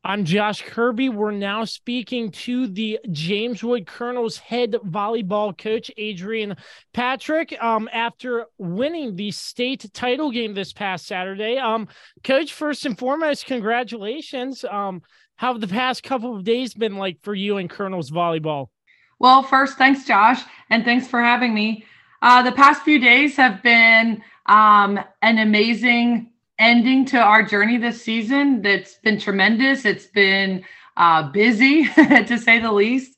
I'm Josh Kirby. We're now speaking to the James Wood Colonels head volleyball coach, Adrian Patrick, after winning the state title game this past Saturday. Coach, first and foremost, congratulations. How have the past couple of days been like for you and Colonels volleyball? Well, first, thanks, Josh, and thanks for having me. The past few days have been an amazing ending to our journey this season. That's been tremendous. It's been busy, to say the least.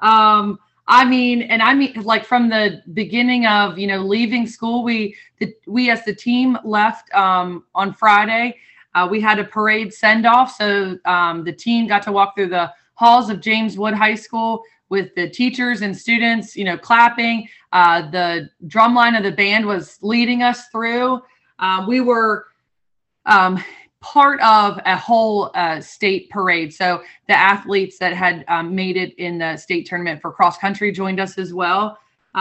Like from the beginning of leaving school, we as the team left on Friday. We had a parade send off, so the team got to walk through the halls of James Wood High School with the teachers and students, clapping. The drum line of the band was leading us through. We were part of a whole state parade. So the athletes that had made it in the state tournament for cross country joined us as well.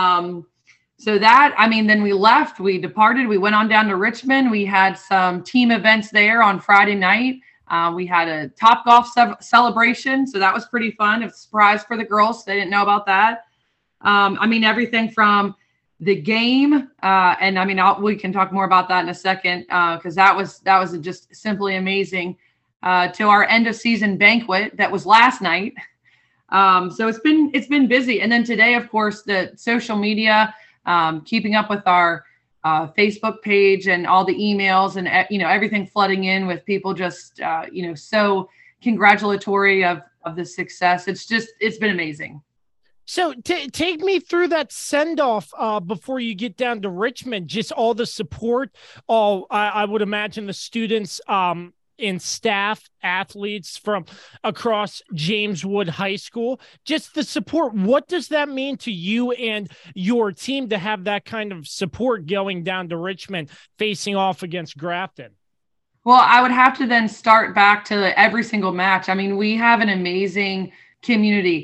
Then we left, we departed, we went on down to Richmond. We had some team events there on Friday night. We had a Topgolf celebration. So that was pretty fun. It was a surprise for the girls. They didn't know about that. Everything from the game. We can talk more about that in a second because that was just simply amazing to our end of season banquet that was last night. So it's been busy. And then today, of course, the social media, keeping up with our Facebook page and all the emails and, everything flooding in with people just, so congratulatory of the success. It's been amazing. So take me through that send-off before you get down to Richmond, just all the support, I would imagine the students and staff, athletes from across James Wood High School, just the support. What does that mean to you and your team to have that kind of support going down to Richmond, facing off against Grafton? Well, I would have to then start back to every single match. We have an amazing community.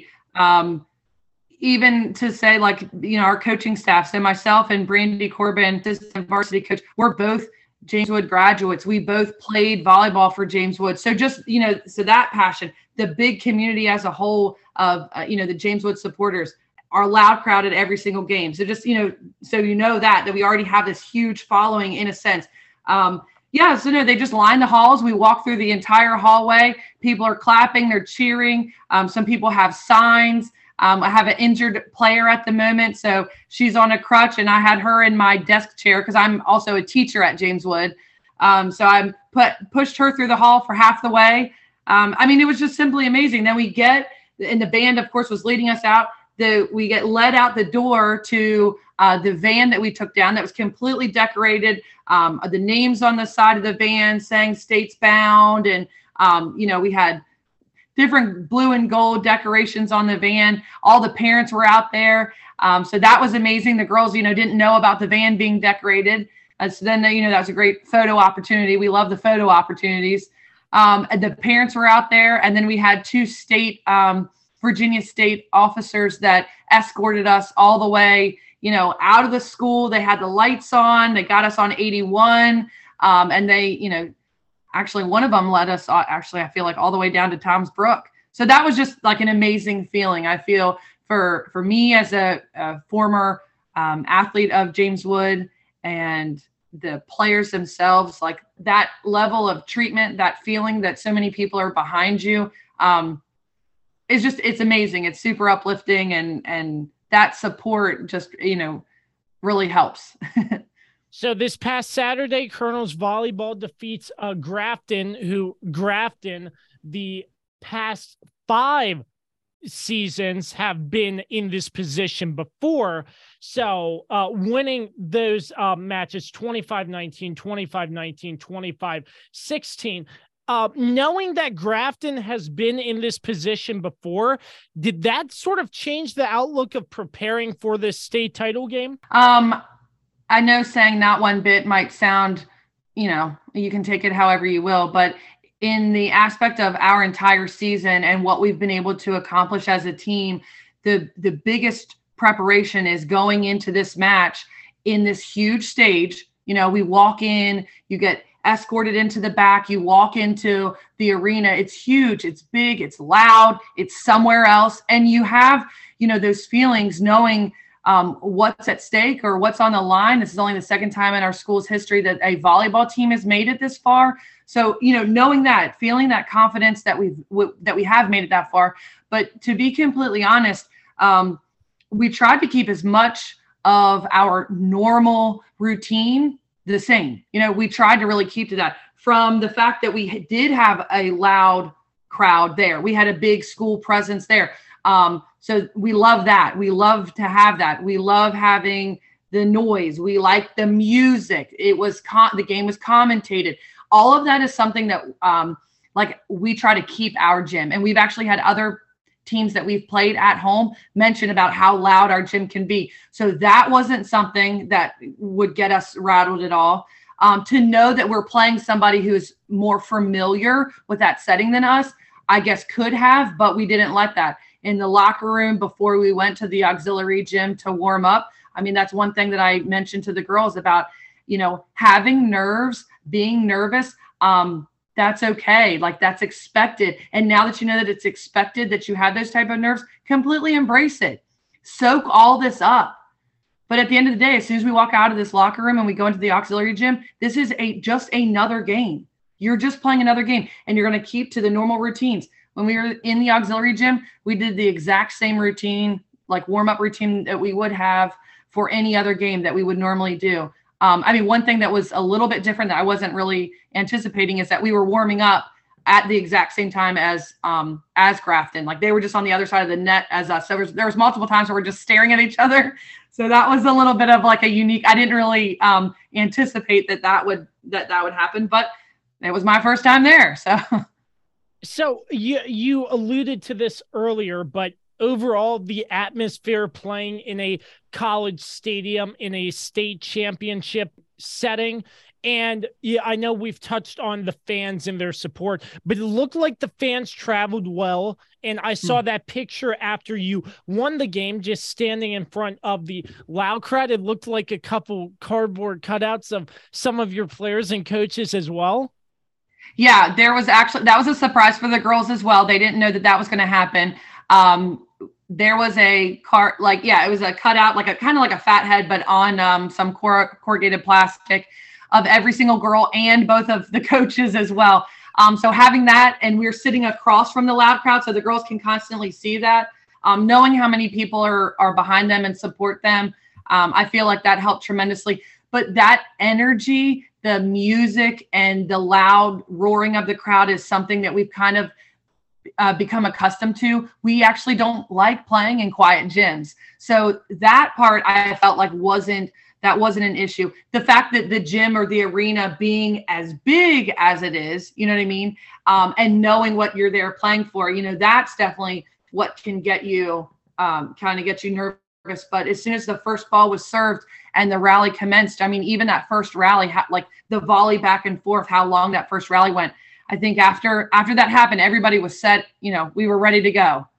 Even to say our coaching staff. So myself and Brandy Corbin, assistant varsity coach, we're both James Wood graduates. We both played volleyball for James Wood. So just, so that passion, the big community as a whole of, the James Wood supporters, are loud crowd at every single game. So just, that we already have this huge following in a sense. They just line the halls. We walk through the entire hallway. People are clapping, they're cheering. Some people have signs. I have an injured player at the moment, so she's on a crutch, and I had her in my desk chair because I'm also a teacher at James Wood. So I pushed her through the hall for half the way. It was just simply amazing. Then and the band, of course, was leading us out. We get led out the door to the van that we took down that was completely decorated. The names on the side of the van saying States Bound, and we had different blue and gold decorations on the van. All the parents were out there. So that was amazing. The girls, didn't know about the van being decorated. So then, that was a great photo opportunity. We love the photo opportunities. And the parents were out there. And then we had two Virginia State officers that escorted us all the way, out of the school. They had the lights on. They got us on 81. And they, actually, one of them led us, I feel like all the way down to Tom's Brook. So that was just like an amazing feeling. I feel for me as a former athlete of James Wood and the players themselves, like that level of treatment, that feeling that so many people are behind you, it's amazing. It's super uplifting, and that support just, really helps. So this past Saturday, Colonels volleyball defeats Grafton, the past 5 seasons have been in this position before. So winning those matches 25-19, 25-19, 25-16. Knowing that Grafton has been in this position before, did that sort of change the outlook of preparing for this state title game? I know saying that one bit might sound, you can take it however you will, but in the aspect of our entire season and what we've been able to accomplish as a team, the biggest preparation is going into this match in this huge stage. We walk in, you get escorted into the back. You walk into the arena. It's huge. It's big. It's loud. It's somewhere else. And you have, those feelings knowing what's at stake or what's on the line. This is only the second time in our school's history that a volleyball team has made it this far. So, knowing that, feeling that confidence that we have made it that far. But to be completely honest, we tried to keep as much of our normal routine the same. We tried to really keep to that, from the fact that we did have a loud crowd there. We had a big school presence there. So we love that. We love to have that. We love having the noise. We like the music. It was the game was commentated. All of that is something that we try to keep our gym. And we've actually had other teams that we've played at home mention about how loud our gym can be. So that wasn't something that would get us rattled at all. To know that we're playing somebody who's more familiar with that setting than us, I guess could have, but we didn't let that. In the locker room before we went to the auxiliary gym to warm up, I mean, that's one thing that I mentioned to the girls about, having nerves, being nervous. That's okay. Like, that's expected. And now that you know that it's expected that you have those type of nerves, completely embrace it. Soak all this up. But at the end of the day, as soon as we walk out of this locker room and we go into the auxiliary gym, this is just another game. You're just playing another game, and you're going to keep to the normal routines. When we were in the auxiliary gym, we did the exact same routine, like warm-up routine that we would have for any other game that we would normally do. One thing that was a little bit different that I wasn't really anticipating is that we were warming up at the exact same time as Grafton. Like, they were just on the other side of the net as us. So there was multiple times where we're just staring at each other. So that was a little bit of like a unique. I didn't really anticipate that would happen, but it was my first time there. So you alluded to this earlier, but overall, the atmosphere playing in a college stadium in a state championship setting. And yeah, I know we've touched on the fans and their support, but it looked like the fans traveled well. And I saw that picture after you won the game, just standing in front of the loud crowd. It looked like a couple cardboard cutouts of some of your players and coaches as well. Yeah, that was a surprise for the girls as well. They didn't know that was going to happen. There was a cart, it was a cutout, kind of like a fat head, but on some corrugated plastic of every single girl and both of the coaches as well. So having that, and we're sitting across from the loud crowd, so the girls can constantly see that. Knowing how many people are behind them and support them, I feel like that helped tremendously. But that energy, the music, and the loud roaring of the crowd is something that we've kind of become accustomed to. We actually don't like playing in quiet gyms. So that part I felt like wasn't an issue. The fact that the gym or the arena being as big as it is, you know what I mean? And knowing what you're there playing for, that's definitely what can get you, kind of get you nervous. But as soon as the first ball was served and the rally commenced, even that first rally, like the volley back and forth, how long that first rally went, I think after that happened, everybody was set, we were ready to go.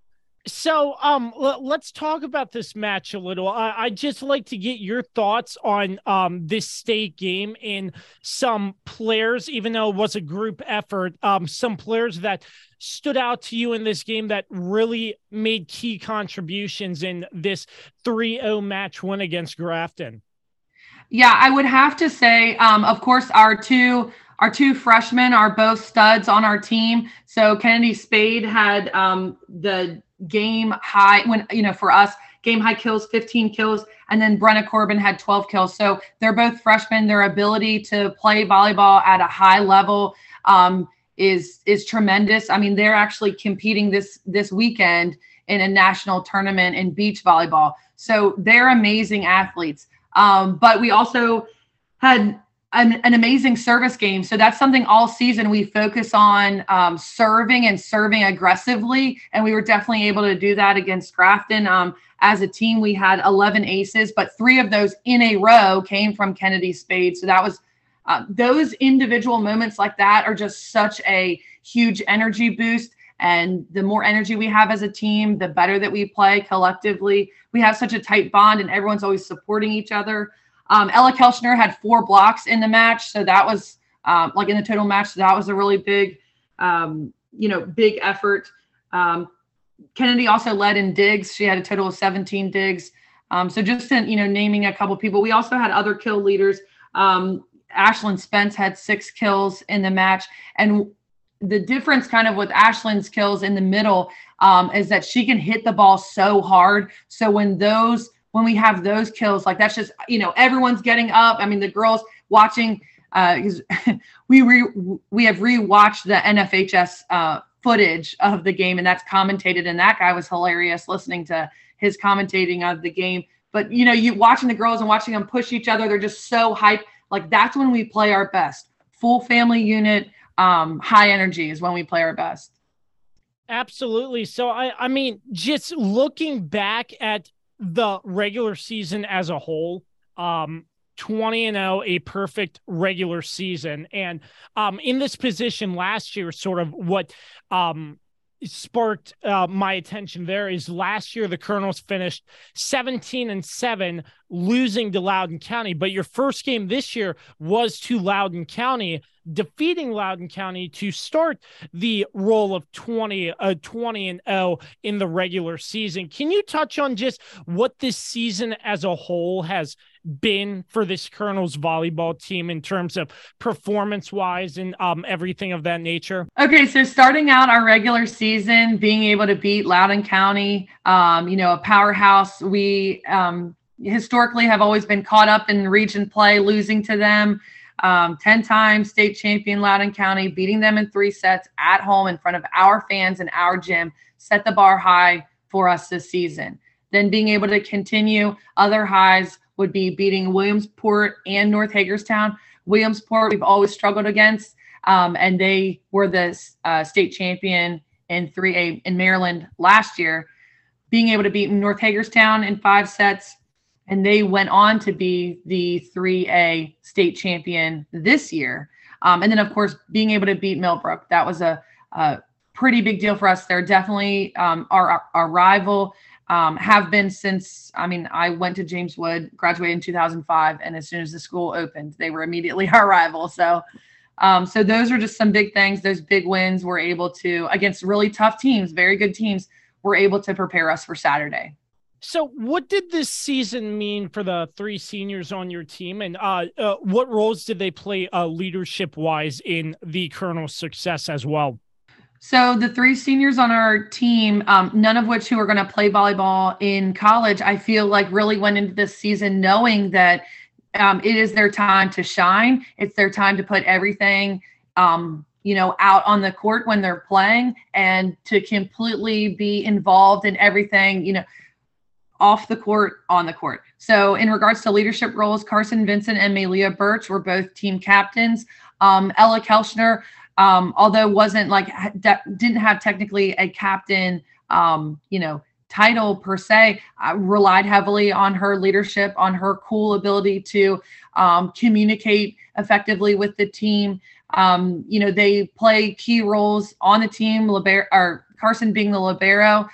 So let's talk about this match a little. I'd just like to get your thoughts on this state game and some players, even though it was a group effort, some players that stood out to you in this game that really made key contributions in this 3-0 match win against Grafton. Yeah, I would have to say, of course, our two freshmen are both studs on our team. So Kennedy Spade had the game high for us, game high kills, 15 kills. And then Brenna Corbin had 12 kills. So they're both freshmen. Their ability to play volleyball at a high level is tremendous. They're actually competing this weekend in a national tournament in beach volleyball. So they're amazing athletes. But we also had an amazing service game. So that's something all season we focus on, serving aggressively. And we were definitely able to do that against Grafton. As a team, we had 11 aces, but 3 of those in a row came from Kennedy Spade. So that was those individual moments like that are just such a huge energy boost. And the more energy we have as a team, the better that we play collectively. We have such a tight bond and everyone's always supporting each other. Ella Kelchner had 4 blocks in the match. So that was like in the total match. So that was a really big, big effort. Kennedy also led in digs. She had a total of 17 digs. So just in, naming a couple people, we also had other kill leaders. Ashlyn Spence had 6 kills in the match. And the difference kind of with Ashlyn's kills in the middle is that she can hit the ball so hard. So when we have those kills, like that's just, everyone's getting up. I mean, the girls watching, because we have rewatched the NFHS footage of the game, and that's commentated, and that guy was hilarious listening to his commentating of the game. But you watching the girls and watching them push each other, they're just so hyped. Like that's when we play our best. Full family unit, high energy is when we play our best. Absolutely. So I mean, just looking back at the regular season as a whole, 20-0, a perfect regular season. And in this position last year, sort of what sparked my attention there is last year the Colonels finished 17-7, losing to Loudoun County. But your first game this year was to Loudoun County, defeating Loudoun County to start the roll of 20-0 in the regular season. Can you touch on just what this season as a whole has been for this Colonels volleyball team in terms of performance-wise and everything of that nature? Okay, so starting out our regular season, being able to beat Loudoun County, a powerhouse. We historically have always been caught up in region play, losing to them. 10-time state champion Loudoun County, beating them in 3 sets at home in front of our fans and our gym, set the bar high for us this season. Then being able to continue, other highs would be beating Williamsport and North Hagerstown. Williamsport, we've always struggled against, and they were the state champion in 3A in Maryland last year. Being able to beat North Hagerstown in 5 sets, and they went on to be the 3A state champion this year. And then, of course, being able to beat Millbrook. That was a pretty big deal for us. They're definitely our rival, have been since, I went to James Wood, graduated in 2005, and as soon as the school opened, they were immediately our rival. So those are just some big things. Those big wins we're able to, against really tough teams, very good teams, we're able to prepare us for Saturday. So what did this season mean for the 3 seniors on your team, and what roles did they play leadership-wise in the Colonel's success as well? So the 3 seniors on our team, none of which who are going to play volleyball in college, I feel like really went into this season knowing that it is their time to shine. It's their time to put everything, out on the court when they're playing, and to completely be involved in everything, off the court, on the court. So in regards to leadership roles, Carson Vincent and Malia Birch were both team captains. Ella Kelchner, although wasn't didn't have technically a captain, title per se, relied heavily on her leadership, on her cool ability to communicate effectively with the team. They play key roles on the team, Carson being the libero,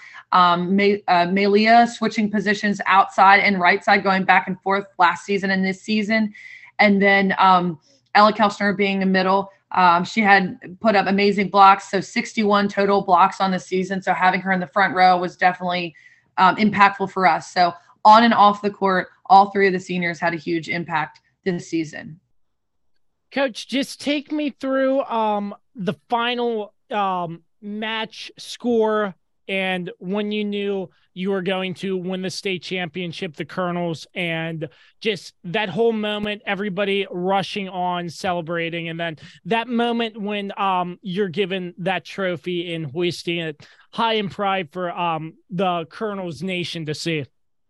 Malia switching positions outside and right side, going back and forth last season and this season. And then Ella Kelchner being the middle. She had put up amazing blocks, so 61 total blocks on the season. So having her in the front row was definitely impactful for us. So on and off the court, all 3 of the seniors had a huge impact this season. Coach, just take me through the final match score and when you knew you were going to win the state championship, the Colonels, and just that whole moment, everybody rushing on, celebrating, and then that moment when you're given that trophy and hoisting it high in pride for the Colonels nation to see.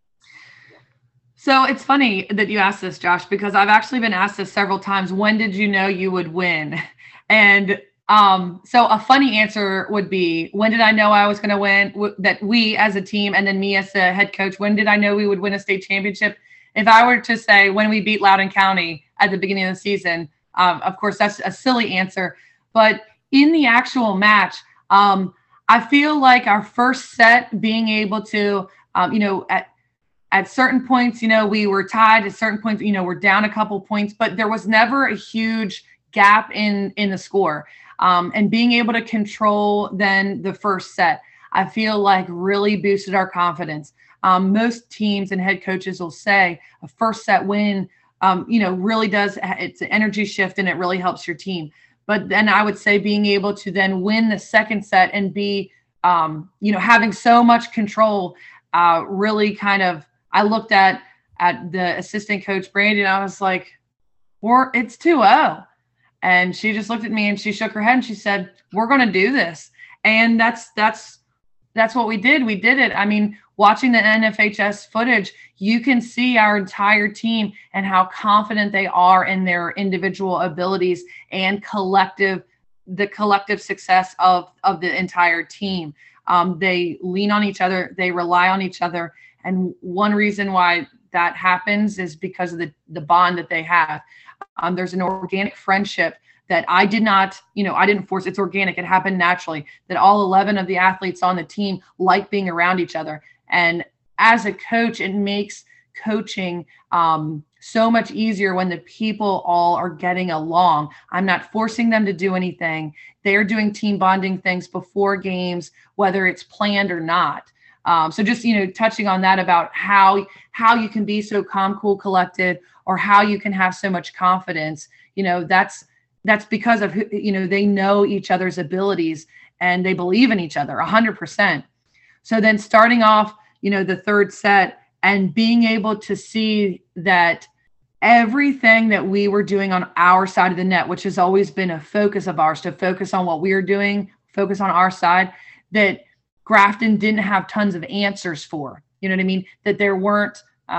So it's funny that you asked this, Josh, because I've actually been asked this several times. When did you know you would win? And so a funny answer would be, when did I know I was going to win, that we as a team, and then me as the head coach, when did I know we would win a state championship? If I were to say when we beat Loudoun County at the beginning of the season, of course, that's a silly answer. But in the actual match, I feel like our first set, being able to, at certain points, we were tied. At certain points, we're down a couple points, but there was never a huge gap in the score, and being able to control then the first set, I feel like really boosted our confidence. Most teams and head coaches will say a first set win, really does, it's an energy shift and it really helps your team. But then I would say being able to then win the second set and be, having so much control, really kind of, I looked at the assistant coach, Brandy, and I was like, it's 2-0. And she just looked at me and she shook her head and she said, we're going to do this. And that's what we did. We did it. I mean, watching the NFHS footage, you can see our entire team and how confident they are in their individual abilities and the collective success of the entire team. They lean on each other. They rely on each other. And one reason why that happens is because of the bond that they have. There's an organic friendship that I didn't force. It's organic. It happened naturally, that all 11 of the athletes on the team like being around each other. And as a coach, it makes coaching so much easier when the people all are getting along. I'm not forcing them to do anything. They're doing team bonding things before games, whether it's planned or not. So just, touching on that about how you can be so calm, cool, collected, or how you can have so much confidence, that's because of, they know each other's abilities and they believe in each other 100%. So then starting off, the third set and being able to see that everything that we were doing on our side of the net, which has always been a focus of ours, to focus on what we are doing, focus on our side, that Grafton didn't have tons of answers for, you know what I mean? That there weren't,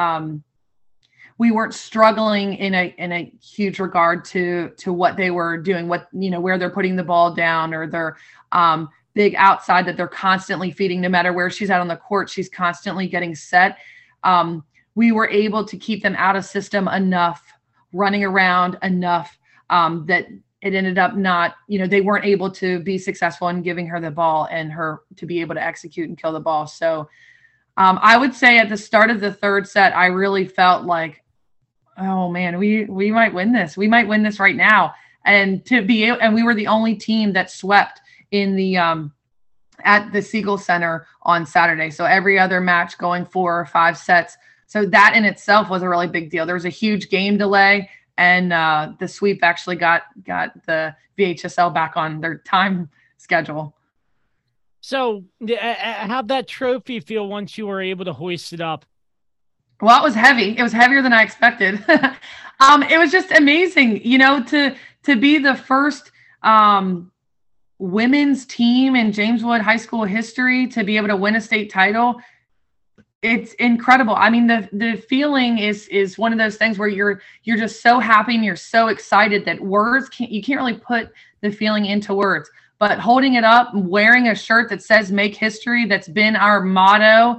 we weren't struggling in a huge regard to what they were doing, where they're putting the ball down, or their big outside that they're constantly feeding. No matter where she's at on the court, she's constantly getting set. We were able to keep them out of system enough, running around enough, that it ended up not, they weren't able to be successful in giving her the ball and her to be able to execute and kill the ball. So I would say at the start of the third set, I really felt like, oh man, we might win this. We might win this right now. And we were the only team that swept in the at the Siegel Center on Saturday. So every other match going 4 or 5 sets. So that in itself was a really big deal. There was a huge game delay, and the sweep actually got the VHSL back on their time schedule. So how'd that trophy feel once you were able to hoist it up? Well, it was heavy. It was heavier than I expected. It was just amazing, to be the first women's team in James Wood High School history to be able to win a state title. It's incredible. I mean, the feeling is one of those things where you're just so happy and you're so excited that you can't really put the feeling into words. But holding it up, wearing a shirt that says "Make History," that's been our motto,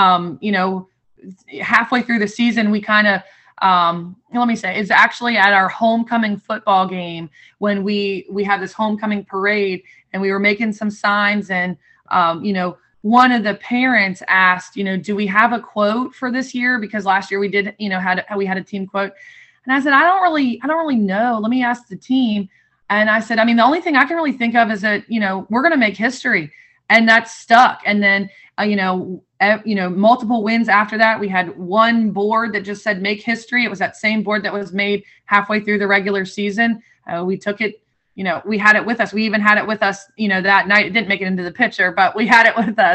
halfway through the season, we kind of, let me say, it's actually at our homecoming football game when we have this homecoming parade, and we were making some signs, and one of the parents asked, do we have a quote for this year? Because last year we did, we had a team quote, and I said, I don't really know. Let me ask the team. And I said, the only thing I can really think of is that, we're going to make history, and that stuck. And then, multiple wins after that. We had one board that just said "Make History." It was that same board that was made halfway through the regular season. We took it, we had it with us. We even had it with us, that night. It didn't make it into the picture, but we had it with us.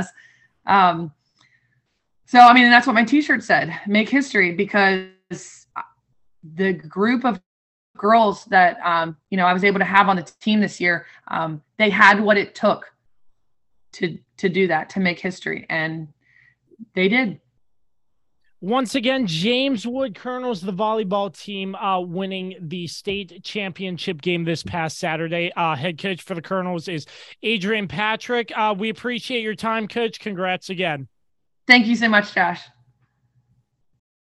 So, that's what my t-shirt said, "Make History," because the group of girls that, I was able to have on the team this year, they had what it took to do that, to make history. And they did. Once again, James Wood Colonels, the volleyball team, winning the state championship game this past Saturday. Head coach for the Colonels is Adrian Patrick. We appreciate your time, Coach. Congrats again. Thank you so much, Josh.